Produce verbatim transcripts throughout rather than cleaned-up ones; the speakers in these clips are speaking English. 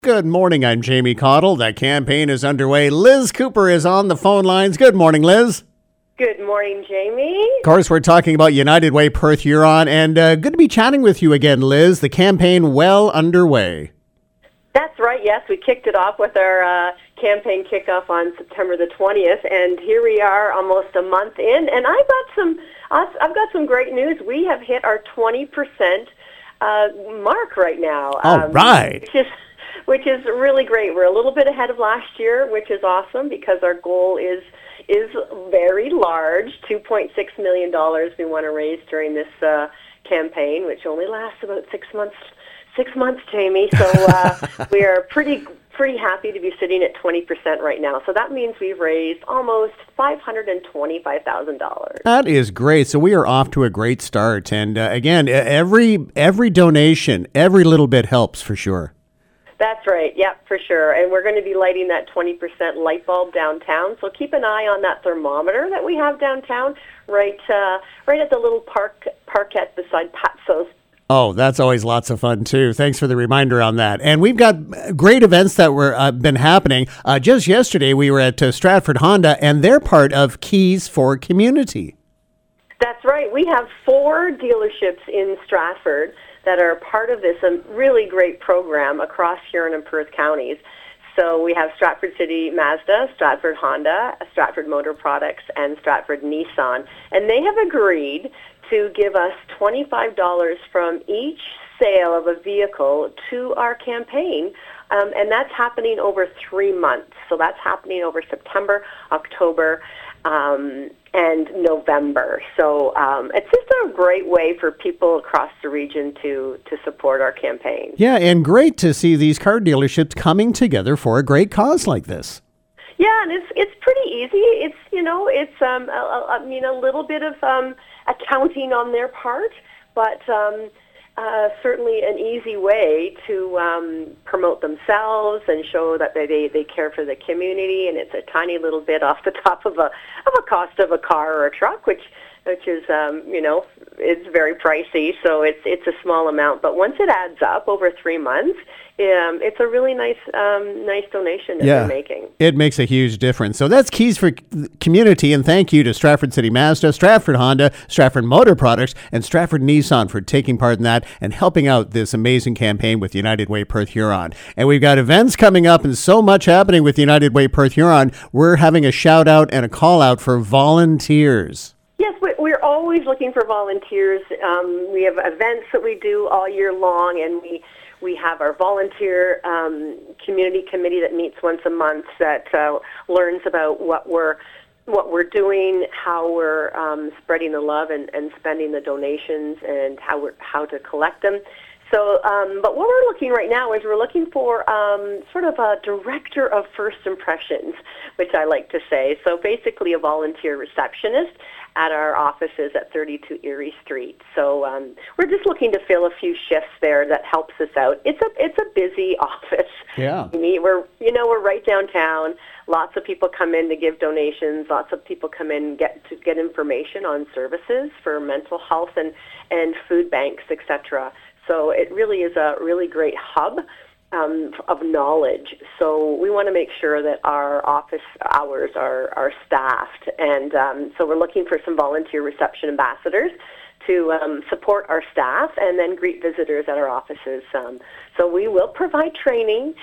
Good morning, I'm Jamie Cottle. The campaign is underway. Liz Cooper is on the phone lines. Good morning, Liz. Good morning, Jamie. Of course, we're talking about United Way Perth Huron, and uh, good to be chatting with you again, Liz. The campaign well underway. That's right, yes. We kicked it off with our uh, campaign kickoff on September the twentieth, and here we are almost a month in, and I've got some, I've got some great news. We have hit our twenty percent uh, mark right now. All um, right. Which is, which is really great. We're a little bit ahead of last year, which is awesome because our goal is is very large, two point six million dollars we want to raise during this uh, campaign, which only lasts about six months, six months, Jamie. So uh, we are pretty pretty happy to be sitting at twenty percent right now. So that means we've raised almost five hundred twenty-five thousand dollars. That is great. So we are off to a great start. And uh, again, every every donation, every little bit helps for sure. That's right. Yep, for sure. And we're going to be lighting that twenty percent light bulb downtown. So keep an eye on that thermometer that we have downtown, right uh, right at the little park parkette beside Patso's. Oh, that's always lots of fun, too. Thanks for the reminder on that. And we've got great events that were uh, been happening. Uh, just yesterday, we were at uh, Stratford Honda, and they're part of Keys for Community. That's right. We have four dealerships in Stratford that are part of this um, really great program across Huron and Perth counties. So we have Stratford City Mazda, Stratford Honda, Stratford Motor Products, and Stratford Nissan. And they have agreed to give us twenty-five dollars from each sale of a vehicle to our campaign. Um, and that's happening over three months. So that's happening over September, October, um, and November. So um, it's just a great way for people across the region to, to support our campaign. Yeah, and great to see these car dealerships coming together for a great cause like this. Yeah, and it's it's pretty easy. It's, you know, it's, um, a, a, I mean, a little bit of um, accounting on their part, but um, uh, certainly an easy way to um, promote themselves and show that they, they, they care for the community, and it's a tiny little bit off the top of a of a cost of a car or a truck, which which is, um, you know, it's very pricey, so it's it's a small amount. But once it adds up over three months, um, it's a really nice um, nice donation that yeah, they're making. It makes a huge difference. So that's Keys for Community, and thank you to Stratford City Mazda, Stratford Honda, Stratford Motor Products, and Stratford Nissan for taking part in that and helping out this amazing campaign with United Way Perth Huron. And we've got events coming up and so much happening with United Way Perth Huron. We're having a shout out and a call out for volunteers. Yes, we're always looking for volunteers. Um, we have events that we do all year long, and we we have our volunteer um, community committee that meets once a month that uh, learns about what we're what we're doing, how we're um, spreading the love and, and spending the donations, and how we're how to collect them. So, um, but what we're looking right now is we're looking for um, sort of a director of first impressions, which I like to say. So basically a volunteer receptionist at our offices at thirty-two Erie Street. So um, we're just looking to fill a few shifts there that helps us out. It's a it's a busy office. Yeah. We're you know we're right downtown. Lots of people come in to give donations. Lots of people come in get to get information on services for mental health and and food banks, et cetera. So it really is a really great hub um, of knowledge. So we want to make sure that our office hours are, are staffed. And um, so we're looking for some volunteer reception ambassadors to um, support our staff and then greet visitors at our offices. Um, so we will provide training.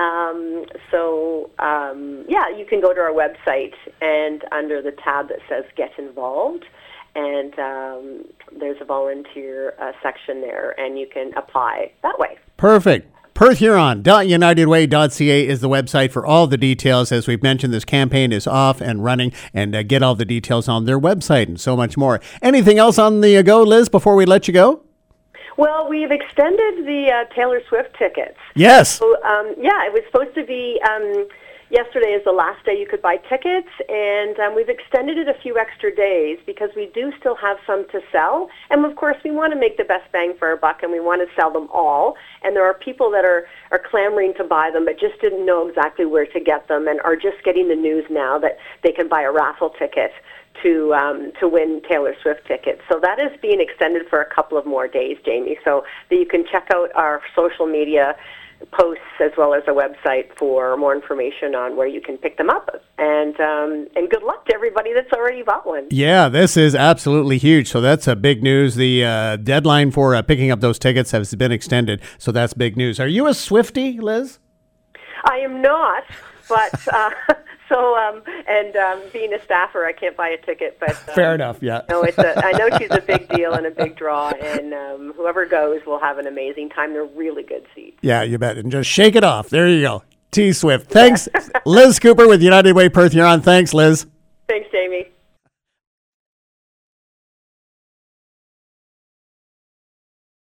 Um, so, um, yeah, you can go to our website and under the tab that says Get Involved, and um, there's a volunteer uh, section there, and you can apply that way. Perfect. Perth Huron dot united way dot c a is the website for all the details. As we've mentioned, this campaign is off and running, and uh, get all the details on their website and so much more. Anything else on the go, Liz, before we let you go? Well, we've extended the uh, Taylor Swift tickets. Yes. So, um, yeah, it was supposed to be... Um, Yesterday is the last day you could buy tickets, and um, we've extended it a few extra days because we do still have some to sell. And, of course, we want to make the best bang for our buck, and we want to sell them all. And there are people that are, are clamoring to buy them but just didn't know exactly where to get them and are just getting the news now that they can buy a raffle ticket to um, to win Taylor Swift tickets. So that is being extended for a couple of more days, Jamie, so that you can check out our social media posts as well as a website for more information on where you can pick them up. And um, and good luck to everybody that's already bought one. Yeah, this is absolutely huge. So that's a big news. The uh, deadline for uh, picking up those tickets has been extended. So that's big news. Are you a Swiftie, Liz? I am not, but uh, so um, and um, being a staffer, I can't buy a ticket. But um, fair enough. Yeah. No, it's a, I know she's a big deal and a big draw, and um, whoever goes will have an amazing time. They're really good seats. Yeah, you bet. And just shake it off. There you go. T Swift. Thanks, Liz Cooper with United Way Perth Huron. Thanks, Liz.